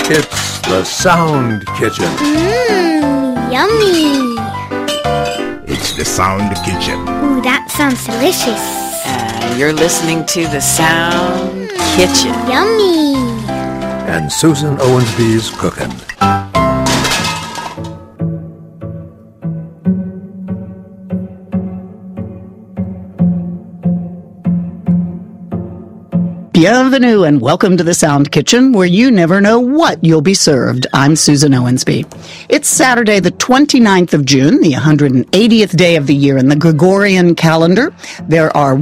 It's the Sound Kitchen. Yummy. It's the Sound Kitchen. Ooh, that sounds delicious. You're listening to the Sound Kitchen. Yummy. And Susan Owensby's cooking. Bienvenue and welcome to the Sound Kitchen, where you never know what you'll be served. I'm Susan Owensby. It's Saturday, the 29th of June, the 180th day of the year in the Gregorian calendar. There are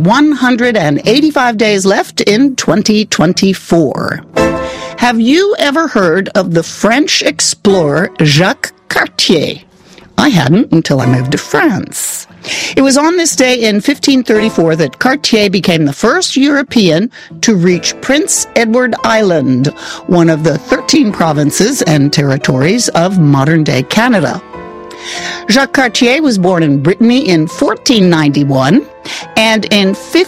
185 days left in 2024. Have you ever heard of the French explorer Jacques Cartier? I hadn't until I moved to France. It was on this day in 1534 that Cartier became the first European to reach Prince Edward Island, one of the 13 provinces and territories of modern-day Canada. Jacques Cartier was born in Brittany in 1491 and in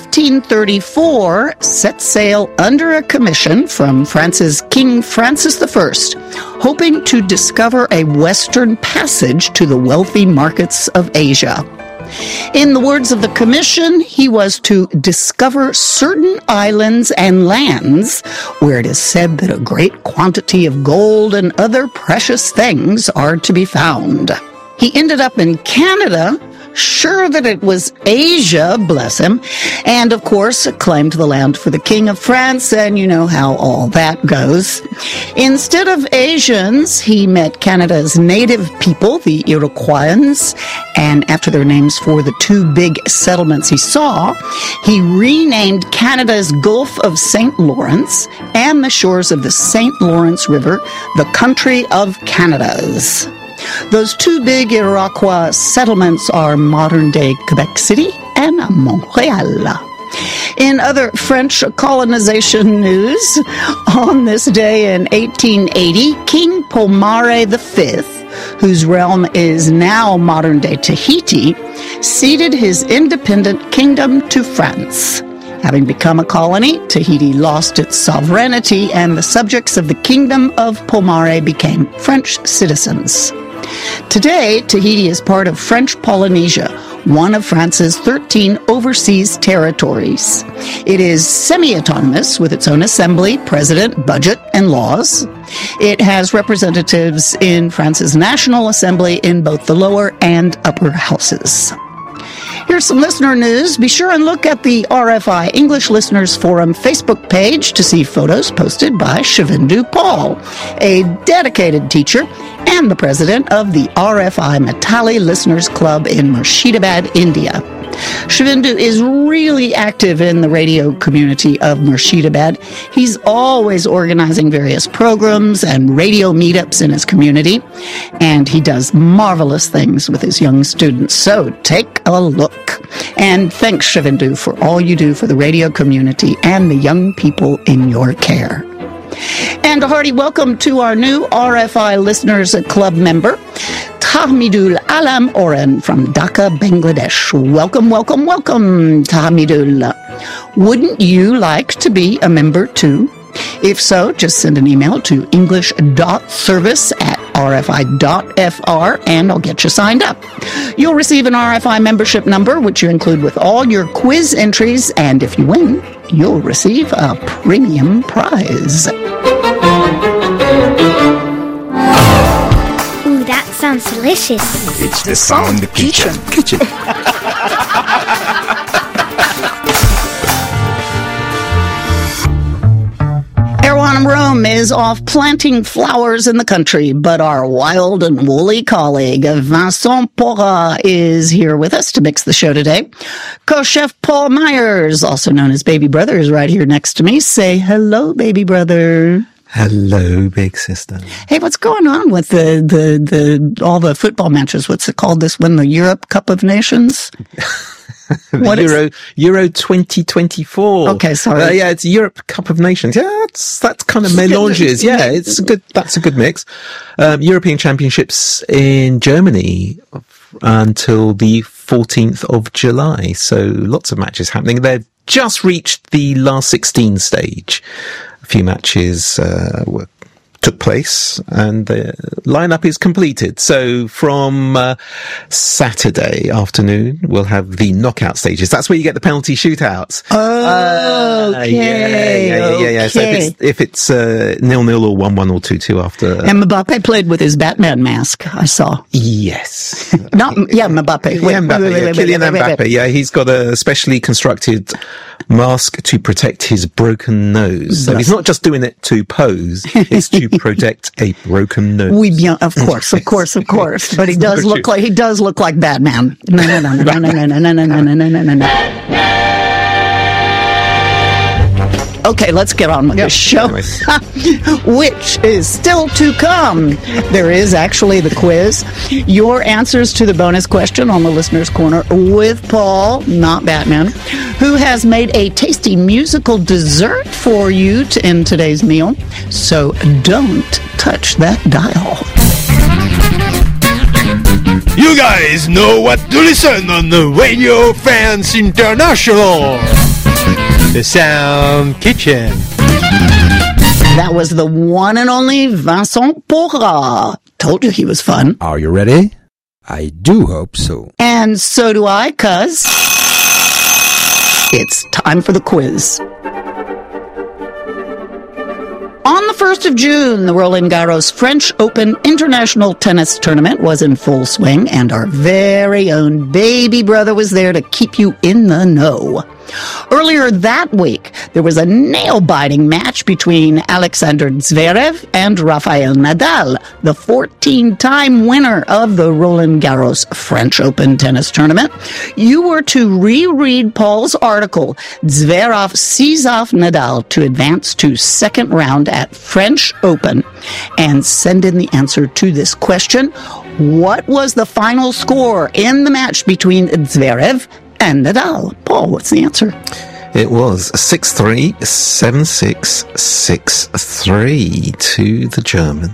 1534 set sail under a commission from France's King Francis I, hoping to discover a western passage to the wealthy markets of Asia. In the words of the commission, he was to discover certain islands and lands where it is said that a great quantity of gold and other precious things are to be found. He ended up in Canada, sure that it was Asia, bless him, and of course claimed the land for the King of France, and you know how all that goes. Instead of Asians, he met Canada's native people, the Iroquoians, and after their names for the two big settlements he saw, he renamed Canada's Gulf of St. Lawrence and the shores of the St. Lawrence River the country of Canadas. Those two big Iroquois settlements are modern-day Quebec City and Montreal. In other French colonization news, on this day in 1880, King Pomare V, whose realm is now modern-day Tahiti, ceded his independent kingdom to France. Having become a colony, Tahiti lost its sovereignty, and the subjects of the Kingdom of Pomare became French citizens. Today, Tahiti is part of French Polynesia, one of France's 13 overseas territories. It is semi-autonomous with its own assembly, president, budget, and laws. It has representatives in France's National Assembly in both the lower and upper houses. Here's some listener news. Be sure and look at the RFI English Listeners Forum Facebook page to see photos posted by Shivindu Paul, a dedicated teacher and the president of the RFI Matali Listeners Club in Murshidabad, India. Shivindu is really active in the radio community of Murshidabad. He's always organizing various programs and radio meetups in his community, and he does marvelous things with his young students. So take a look. And thanks, Shivindu, for all you do for the radio community and the young people in your care. And a hearty welcome to our new RFI Listeners Club member, Tahmidul Alam Oren from Dhaka, Bangladesh. Welcome, welcome, welcome, Tahmidul. Wouldn't you like to be a member too? If so, just send an email to english.service@rfi.fr and I'll get you signed up. You'll receive an RFI membership number, which you include with all your quiz entries, and if you win, you'll receive a premium prize. Ooh, that sounds delicious. It's the Sound Kitchen. Erwan Rome is off planting flowers in the country, but our wild and woolly colleague Vincent Pora is here with us to mix the show today. Co-chef Paul Myers, also known as Baby Brother, is right here next to me. Say hello, Baby Brother. Hello, big sister. Hey, what's going on with the all the football matches? What's it called? This one, the Europe Cup of Nations? Euro 2024. Okay, sorry. Yeah, it's Europe Cup of Nations. Yeah, that's kind of melanges. Yeah, it's a good. That's a good mix. European Championships in Germany until the 14th of July. So lots of matches happening. They've just reached the last 16 stage. A few matches were took place, and the lineup is completed. So from Saturday afternoon, we'll have the knockout stages. That's where you get the penalty shootouts. Okay. So if it's 0-0 or 1-1 or 2-2 after. And Mbappe played with his Batman mask, I saw. Yes. Mbappe. Kylian Mbappe. Yeah, he's got a specially constructed mask to protect his broken nose. So he's not just doing it to pose, it's to protect a broken nose. Oui, bien, of course. But he does look like Batman. No. Okay, let's get on with the show, which is still to come. There is actually the quiz. Your answers to the bonus question on the Listener's Corner with Paul, not Batman, who has made a tasty musical dessert for you to end today's meal. So don't touch that dial. You guys know what to listen on the Radio France International. The Sound Kitchen. That was the one and only Vincent Porra. Told you he was fun. Are you ready? I do hope so. And so do I, cuz it's time for the quiz. On the 1st of June, the Roland Garros French Open International Tennis Tournament was in full swing, and our very own baby brother was there to keep you in the know. Earlier that week, there was a nail-biting match between Alexander Zverev and Rafael Nadal, the 14-time winner of the Roland Garros French Open Tennis Tournament. You were to reread Paul's article, Zverev sees off Nadal to advance to second round at French Open, and send in the answer to this question. What was the final score in the match between Zverev and Nadal? Paul, what's the answer? It was 6-3, 7-6, 6-3 to the German.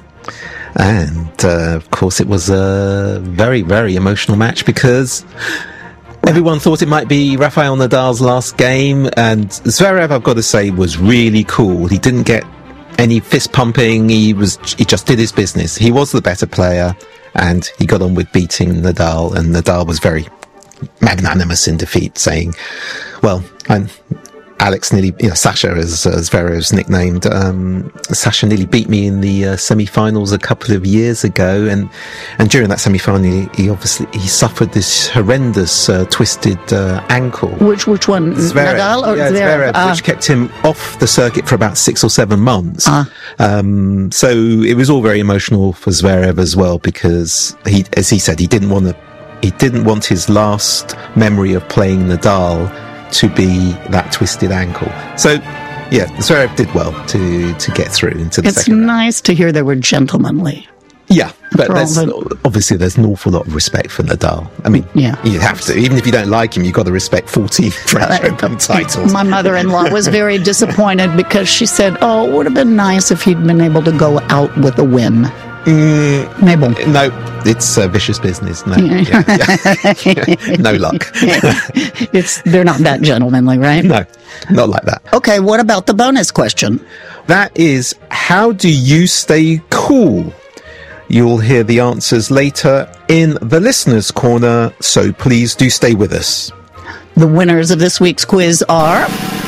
And, of course, it was a very, very emotional match because everyone thought it might be Rafael Nadal's last game, and Zverev, I've got to say, was really cool. He didn't get any fist pumping. He just did his business. He was the better player, and he got on with beating Nadal, and Nadal was very magnanimous in defeat, saying, well, Alex nearly, Sasha, as Zverev's nicknamed, Sasha nearly beat me in the semi-finals a couple of years ago, and during that semi-final, he suffered this horrendous twisted ankle. Which one? Zverev. Nadal or Zverev, which kept him off the circuit for about 6 or 7 months. So it was all very emotional for Zverev as well, because as he said, he didn't want his last memory of playing Nadal to be that twisted ankle. So, yeah, Zverev did well to get through into the second round. It's nice to hear they were gentlemanly. Yeah, but obviously there's an awful lot of respect for Nadal. I mean, you have to. Even if you don't like him, you've got to respect 14 French Open titles. My mother-in-law was very disappointed because she said, it would have been nice if he'd been able to go out with a win. Mabel. No, it's vicious business. No, no luck. They're not that gentlemanly, right? No, not like that. Okay, what about the bonus question? That is, how do you stay cool? You'll hear the answers later in the Listener's Corner, so please do stay with us. The winners of this week's quiz are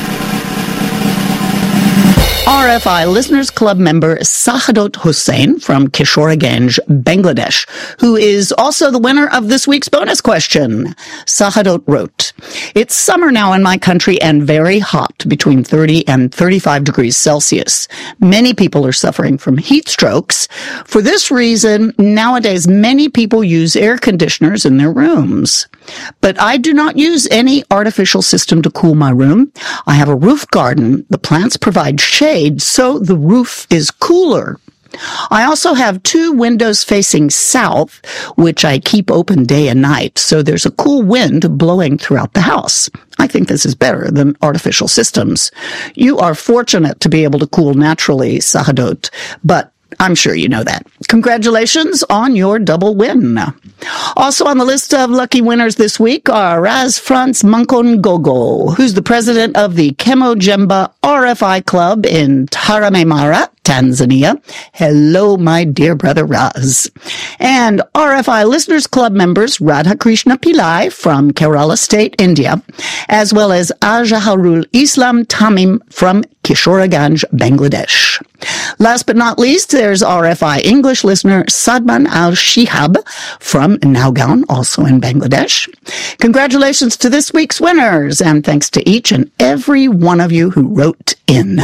RFI Listeners Club member Sahadot Hussain from Kishoreganj, Bangladesh, who is also the winner of this week's bonus question. Sahadot wrote, "It's summer now in my country and very hot, between 30 and 35 degrees Celsius. Many people are suffering from heat strokes. For this reason, nowadays many people use air conditioners in their rooms. But I do not use any artificial system to cool my room. I have a roof garden. The plants provide shade, so the roof is cooler. I also have 2 windows facing south, which I keep open day and night, so there's a cool wind blowing throughout the house. I think this is better than artificial systems. You are fortunate to be able to cool naturally, Sahadot, but I'm sure you know that. Congratulations on your double win." Also on the list of lucky winners this week are Raz Franz Mankongogo, who's the president of the Kemo Jemba RFI Club in Taramemara, Tanzania. Hello, my dear brother Raz. And RFI Listeners Club members Radhakrishna Pillai from Kerala State, India, as well as Ajaharul Islam Tamim from Kishoreganj, Bangladesh. Last but not least, there's RFI English listener Sadman Al-Shihab from Naugaon, also in Bangladesh. Congratulations to this week's winners, and thanks to each and every one of you who wrote in.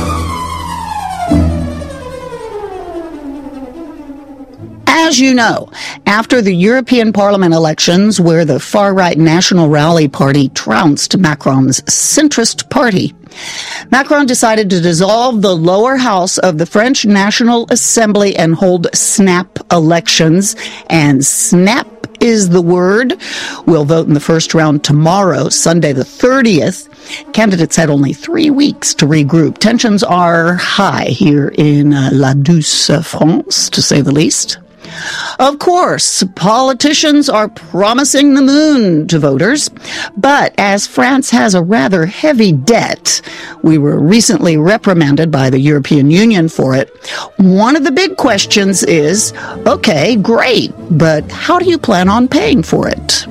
As you know, after the European Parliament elections, where the far-right National Rally Party trounced Macron's centrist party, Macron decided to dissolve the lower house of the French National Assembly and hold snap elections. And snap is the word. We'll vote in the first round tomorrow, Sunday the 30th. Candidates had only 3 weeks to regroup. Tensions are high here in La Douce France, to say the least. Of course, politicians are promising the moon to voters, but as France has a rather heavy debt, we were recently reprimanded by the European Union for it. One of the big questions is, okay, great, but how do you plan on paying for it?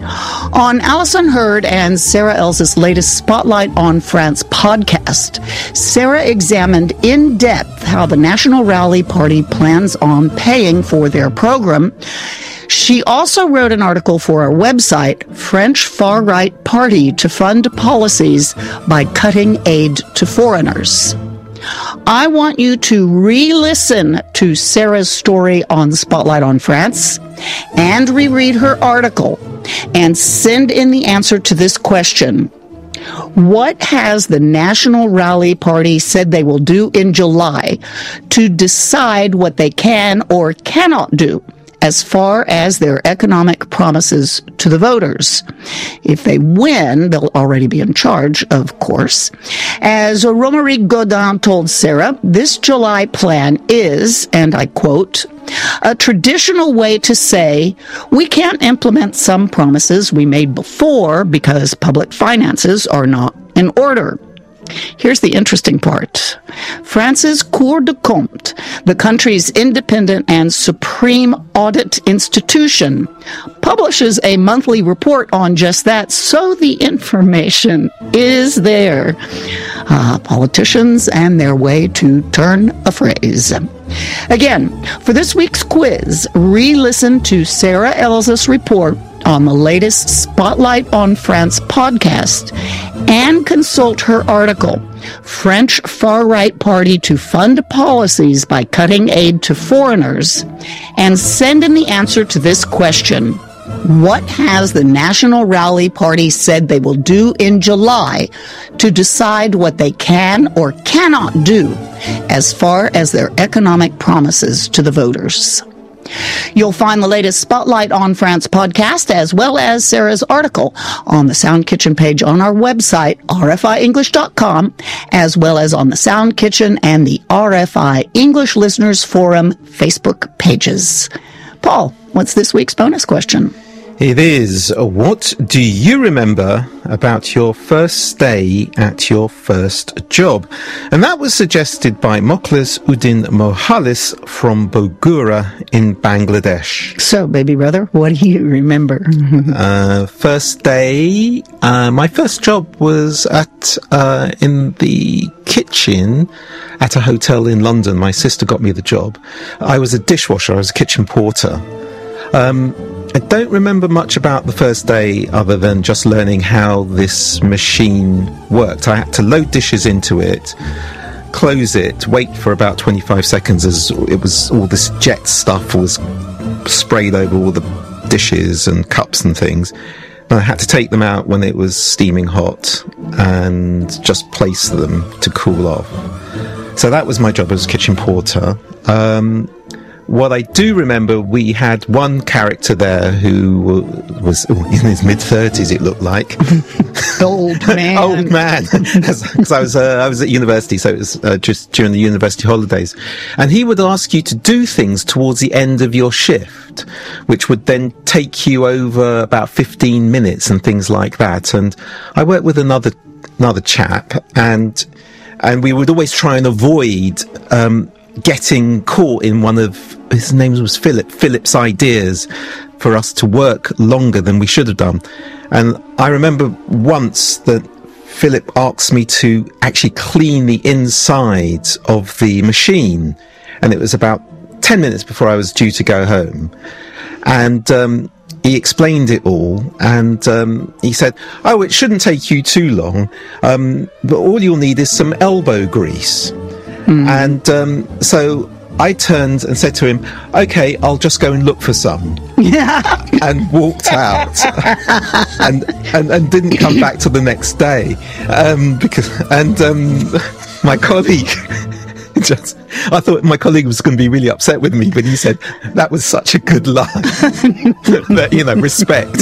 On Alison Hurd and Sarah Elz's latest Spotlight on France podcast, Sarah examined in depth how the National Rally Party plans on paying for their program. She also wrote an article for our website, French Far-Right Party to Fund Policies by Cutting Aid to Foreigners. I want you to re-listen to Sarah's story on Spotlight on France and reread her article and send in the answer to this question. What has the National Rally Party said they will do in July to decide what they can or cannot do as far as their economic promises to the voters? If they win, they'll already be in charge, of course. As Romaric Godin told Sarah, this July plan is, and I quote, a traditional way to say we can't implement some promises we made before because public finances are not in order. Here's the interesting part. France's Cour des Comptes, the country's independent and supreme audit institution, publishes a monthly report on just that, so the information is there. Politicians and their way to turn a phrase. Again, for this week's quiz, re-listen to Sarah Elz's report on the latest Spotlight on France podcast and consult her article, French Far-Right Party to Fund Policies by Cutting Aid to Foreigners, and send in the answer to this question. What has the National Rally Party said they will do in July to decide what they can or cannot do as far as their economic promises to the voters? You'll find the latest Spotlight on France podcast as well as Sarah's article on the Sound Kitchen page on our website, rfienglish.com, as well as on the Sound Kitchen and the RFI English Listeners Forum Facebook pages. Paul, what's this week's bonus question? It is, what do you remember about your first day at your first job? And that was suggested by Mokhlis Uddin Mohalis from Bogura in Bangladesh. So, baby brother, what do you remember? First day, my first job was in the kitchen at a hotel in London. My sister got me the job. I was a dishwasher. I was a kitchen porter. I don't remember much about the first day other than just learning how this machine worked. I had to load dishes into it, close it, wait for about 25 seconds as it was all this jet stuff was sprayed over all the dishes and cups and things. And I had to take them out when it was steaming hot and just place them to cool off. So that was my job as kitchen porter. What I do remember, we had one character there who was in his mid-30s, it looked like. Old man. Old man. Because I was at university, so it was just during the university holidays. And he would ask you to do things towards the end of your shift, which would then take you over about 15 minutes and things like that. And I worked with another chap, and And we would always try and avoid getting caught in one of, his name was Philip's ideas for us to work longer than we should have done. And I remember once that Philip asked me to actually clean the inside of the machine, and it was about 10 minutes before I was due to go home. And he explained it all, and he said, "Oh, it shouldn't take you too long, but all you'll need is some elbow grease." And so I turned and said to him, "Okay, I'll just go and look for some," and walked out, and didn't come back till the next day, because my colleague. I thought my colleague was going to be really upset with me, but he said that was such a good line that, respect.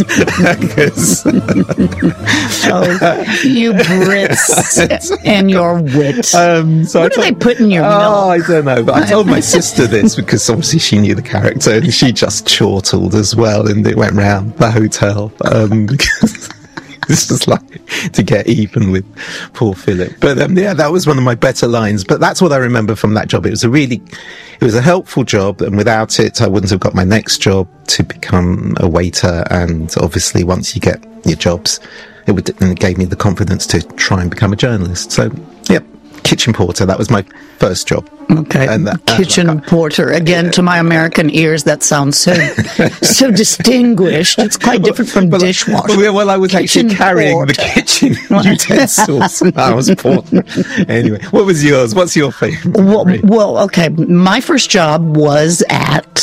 You Brits and your wit. What do they put in your milk? Oh, I don't know, but I told my sister this because obviously she knew the character, and she just chortled as well, and it went round the hotel because it's just like to get even with poor Philip. But that was one of my better lines. But that's what I remember from that job. It was a helpful job, and without it, I wouldn't have got my next job to become a waiter. And obviously, once you get your jobs, it gave me the confidence to try and become a journalist. So, yep, kitchen porter. That was my first job. Okay, and kitchen porter. Again, to my American ears, that sounds so distinguished. It's quite different from dishwasher. Well, I was actually carrying the kitchen utensils. I was porter. Anyway, what was yours? What's your favorite? Well, okay. My first job was at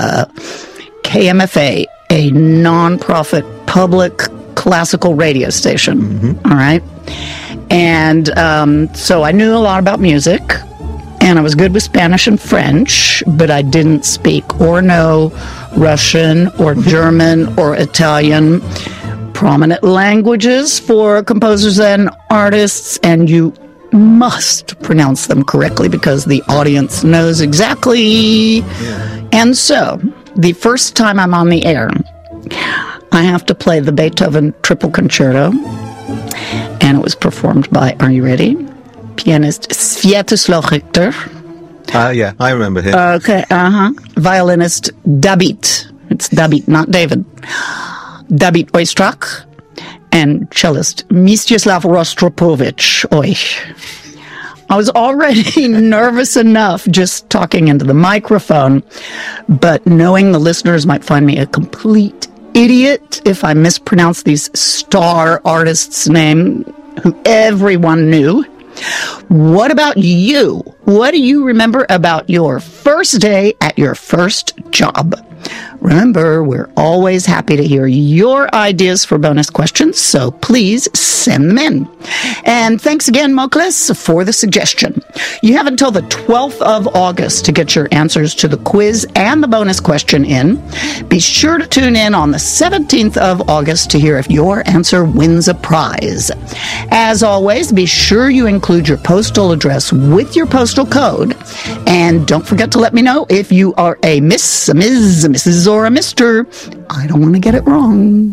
KMFA, a non-profit public classical radio station. Mm-hmm. All right. And so I knew a lot about music, and I was good with Spanish and French, but I didn't speak or know Russian or German or Italian, prominent languages for composers and artists, and you must pronounce them correctly because the audience knows exactly. Yeah. And so, the first time I'm on the air, I have to play the Beethoven Triple Concerto, and it was performed by, are you ready? Pianist Sviatoslav Richter. Yeah, I remember him. Okay, Violinist David. It's David, not David. David Oistrakh. And cellist Mstislav Rostropovich. I was already nervous enough just talking into the microphone, but knowing the listeners might find me a complete idiot if I mispronounced these star artists' name, who everyone knew. What about you? What do you remember about your first day at your first job? Remember, we're always happy to hear your ideas for bonus questions, so please send them in. And thanks again, Mokles, for the suggestion. You have until the 12th of August to get your answers to the quiz and the bonus question in. Be sure to tune in on the 17th of August to hear if your answer wins a prize. As always, be sure you include your postal address with your postal code. And don't forget to let me know if you are a Miss, a Ms., a Mrs., or a Mr. I don't want to get it wrong.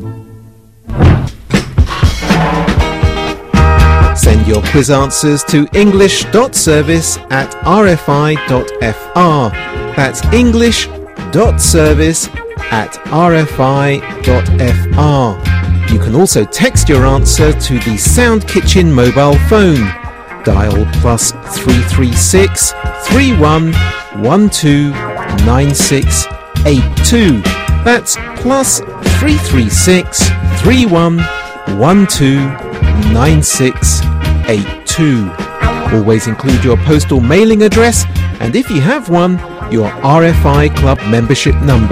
Send your quiz answers to english.service@rfi.fr. That's english.service@rfi.fr. You can also text your answer to the Sound Kitchen mobile phone. Dial +336 31 12 9682. That's +336 31 12 9682. Always include your postal mailing address, and if you have one, your RFI Club membership number.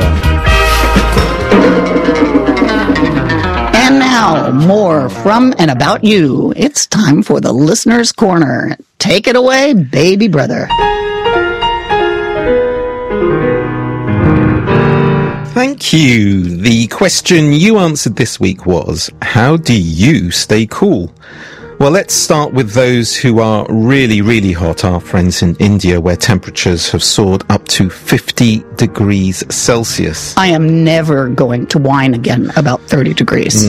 And now, more from and about you. It's time for the Listener's Corner. Take it away, baby brother. Thank you. The question you answered this week was, how do you stay cool? Well, let's start with those who are really, really hot, our friends in India, where temperatures have soared up to 50 degrees Celsius. I am never going to whine again about 30 degrees.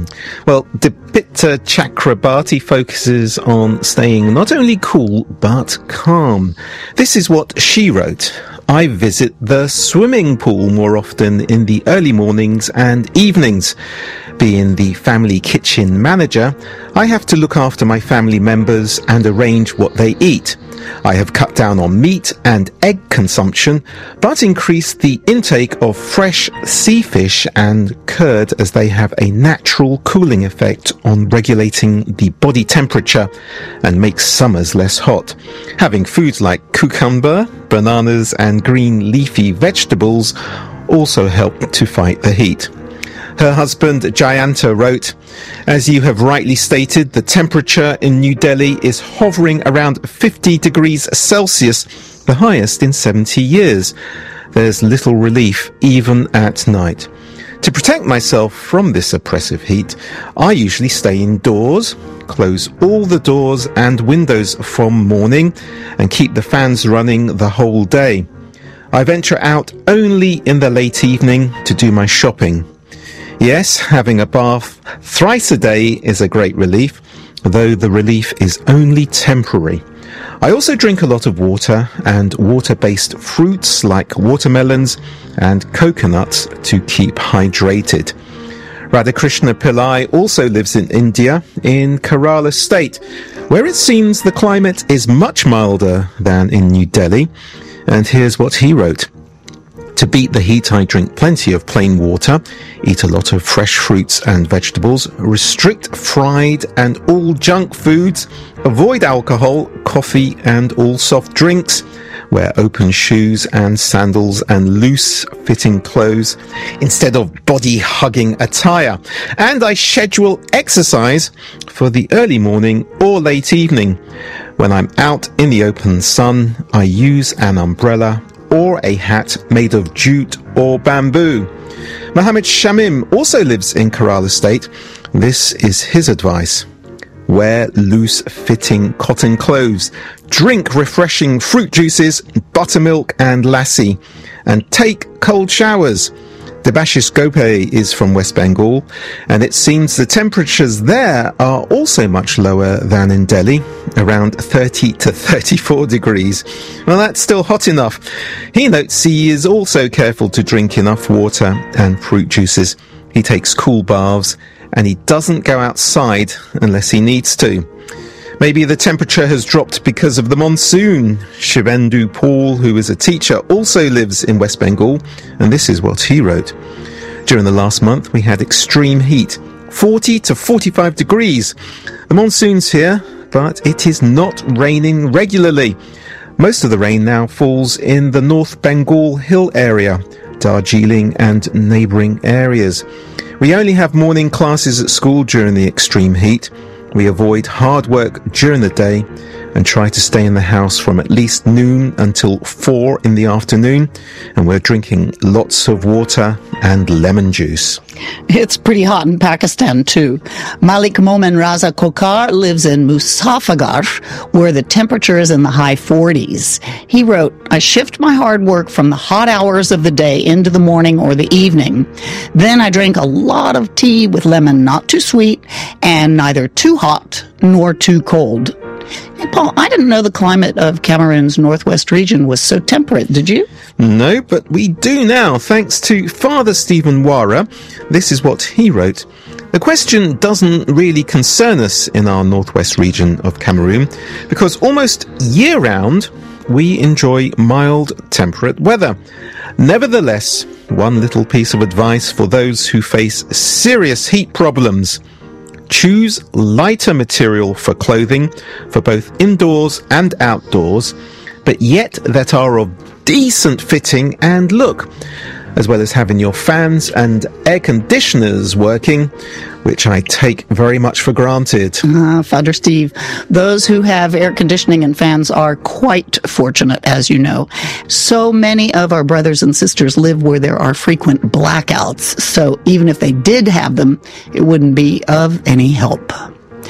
Well, Dipita Chakrabarti focuses on staying not only cool, but calm. This is what she wrote. I visit the swimming pool more often in the early mornings and evenings. Being the family kitchen manager, I have to look after my family members and arrange what they eat. I have cut down on meat and egg consumption, but increased the intake of fresh sea fish and curd as they have a natural cooling effect on regulating the body temperature and make summers less hot. Having foods like cucumber, bananas and green leafy vegetables also help to fight the heat. Her husband, Jayanta, wrote, as you have rightly stated, the temperature in New Delhi is hovering around 50 degrees Celsius, the highest in 70 years. There's little relief even at night. To protect myself from this oppressive heat, I usually stay indoors, close all the doors and windows from morning, and keep the fans running the whole day. I venture out only in the late evening to do my shopping. Yes, having a bath thrice a day is a great relief, though the relief is only temporary. I also drink a lot of water and water-based fruits like watermelons and coconuts to keep hydrated. Radhakrishna Pillai also lives in India, in Kerala state, where it seems the climate is much milder than in New Delhi. And here's what he wrote. To beat the heat, I drink plenty of plain water, eat a lot of fresh fruits and vegetables, restrict fried and all junk foods, avoid alcohol, coffee and all soft drinks, wear open shoes and sandals and loose-fitting clothes instead of body-hugging attire. And I schedule exercise for the early morning or late evening. When I'm out in the open sun, I use an umbrella or a hat made of jute or bamboo. Mohammed Shamim also lives in Kerala state. This is his advice. Wear loose-fitting cotton clothes, drink refreshing fruit juices, buttermilk and lassi, and take cold showers. Debashis Gope is from West Bengal, and it seems the temperatures there are also much lower than in Delhi, around 30 to 34 degrees. Well, that's still hot enough. He notes he is also careful to drink enough water and fruit juices. He takes cool baths, and he doesn't go outside unless he needs to. Maybe the temperature has dropped because of the monsoon. Shivendu Paul, who is a teacher, also lives in West Bengal, and this is what he wrote. During the last month, we had extreme heat, 40 to 45 degrees. The monsoon's here, but it is not raining regularly. Most of the rain now falls in the North Bengal Hill area, Darjeeling and neighbouring areas. We only have morning classes at school during the extreme heat. We avoid hard work during the day and try to stay in the house from at least noon until 4 in the afternoon, and we're drinking lots of water and lemon juice. It's pretty hot in Pakistan, too. Malik Momin Raza Kokar lives in Muzaffargarh, where the temperature is in the high 40s. He wrote, I shift my hard work from the hot hours of the day into the morning or the evening. Then I drink a lot of tea with lemon, not too sweet, and neither too hot nor too cold. Hey, Paul, I didn't know the climate of Cameroon's northwest region was so temperate, did you? No, but we do now, thanks to Father Stephen Wara. This is what he wrote. The question doesn't really concern us in our northwest region of Cameroon, because almost year-round we enjoy mild, temperate weather. Nevertheless, one little piece of advice for those who face serious heat problems. Choose lighter material for clothing for both indoors and outdoors, but yet that are of decent fitting and look, as well as having your fans and air conditioners working, which I take very much for granted. Father Steve, those who have air conditioning and fans are quite fortunate, as you know. So many of our brothers and sisters live where there are frequent blackouts, so even if they did have them, it wouldn't be of any help.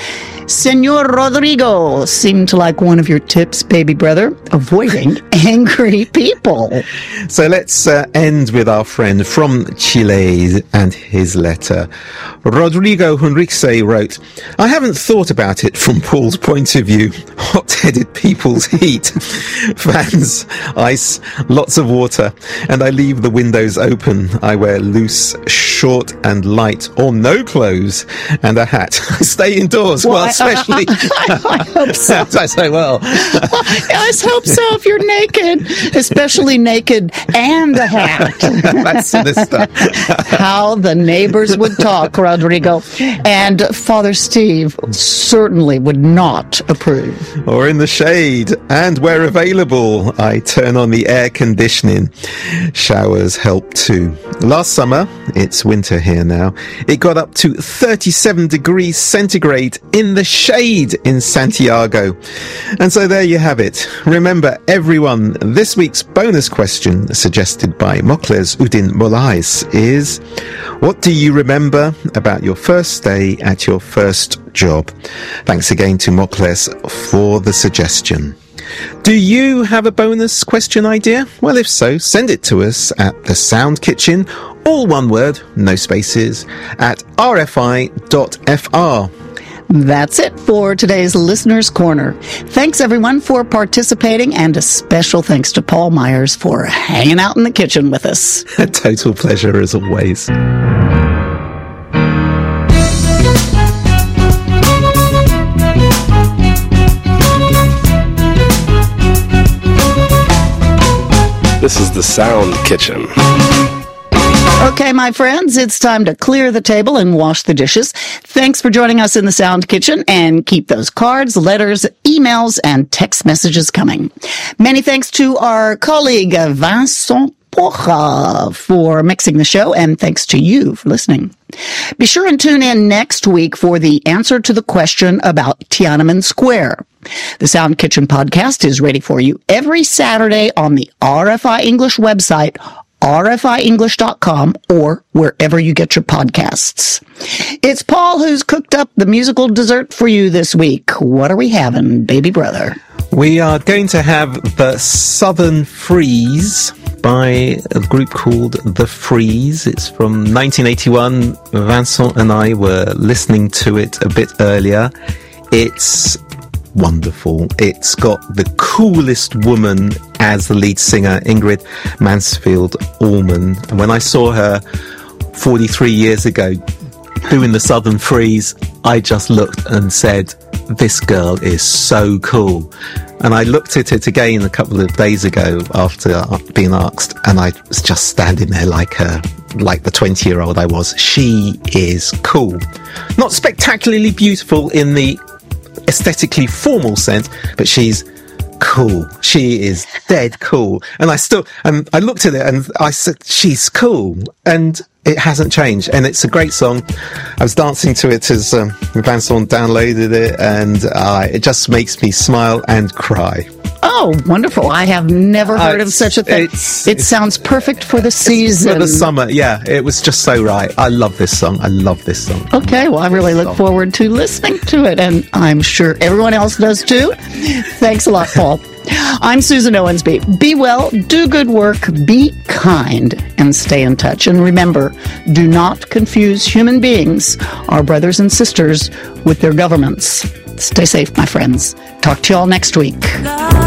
Senor Rodrigo seemed to like one of your tips, baby brother, avoiding angry people. So let's end with our friend from Chile and his letter. Rodrigo Henrique wrote, I haven't thought about it from Paul's point of view. Hot-headed people's heat. Fans, ice, lots of water, and I leave the windows open. I wear loose, short and light or no clothes and a hat. I stay indoors. Well, especially... I hope so. I say, well... I hope so if you're naked, especially naked and a hat. That's sinister. How the neighbors would talk, Rodrigo. And Father Steve certainly would not approve. Or in the shade. And where available, I turn on the air conditioning. Showers help too. Last summer, it's winter here now, it got up to 37 degrees centigrade in the shade in Santiago. And so there you have it. Remember, everyone, this week's bonus question, suggested by Mokles Udin Molais, is, what do you remember about your first day at your first job? Thanks again to Mokles for the suggestion. Do you have a bonus question idea? Well, if so, send it to us at The Sound Kitchen, all one word, no spaces, at rfi.fr. That's it for today's Listener's Corner. Thanks, everyone, for participating, and a special thanks to Paul Myers for hanging out in the kitchen with us. A total pleasure, as always. This is The Sound Kitchen. Okay, my friends, it's time to clear the table and wash the dishes. Thanks for joining us in the Sound Kitchen, and keep those cards, letters, emails, and text messages coming. Many thanks to our colleague Vincent Porra for mixing the show, and thanks to you for listening. Be sure and tune in next week for the answer to the question about Tiananmen Square. The Sound Kitchen podcast is ready for you every Saturday on the RFI English website, rfienglish.com, or wherever you get your podcasts. It's Paul who's cooked up the musical dessert for you this week. What are we having, baby brother? We are going to have the Southern Freeze by a group called The Freeze. It's from 1981. Vincent and I were listening to it a bit earlier. It's wonderful. It's got the coolest woman as the lead singer, Ingrid Mansfield Ullman. And when I saw her 43 years ago doing the Southern Freeze, I just looked and said, this girl is so cool. And I looked at it again a couple of days ago after being asked, and I was just standing there like the 20-year-old I was. She is cool. Not spectacularly beautiful in the aesthetically formal sense, but she's cool. She is dead cool. And I looked at it and I said, she's cool. And it hasn't changed. And it's a great song. I was dancing to it as Vincent downloaded it, and it just makes me smile and cry. Oh, wonderful. I have never heard of such a thing. It sounds perfect for the season. For the summer, yeah. It was just so right. I love this song. Okay, well, I really look forward to listening to it, and I'm sure everyone else does too. Thanks a lot, Paul. I'm Susan Owensby. Be well, do good work, be kind, and stay in touch. And remember, do not confuse human beings, our brothers and sisters, with their governments. Stay safe, my friends. Talk to you all next week.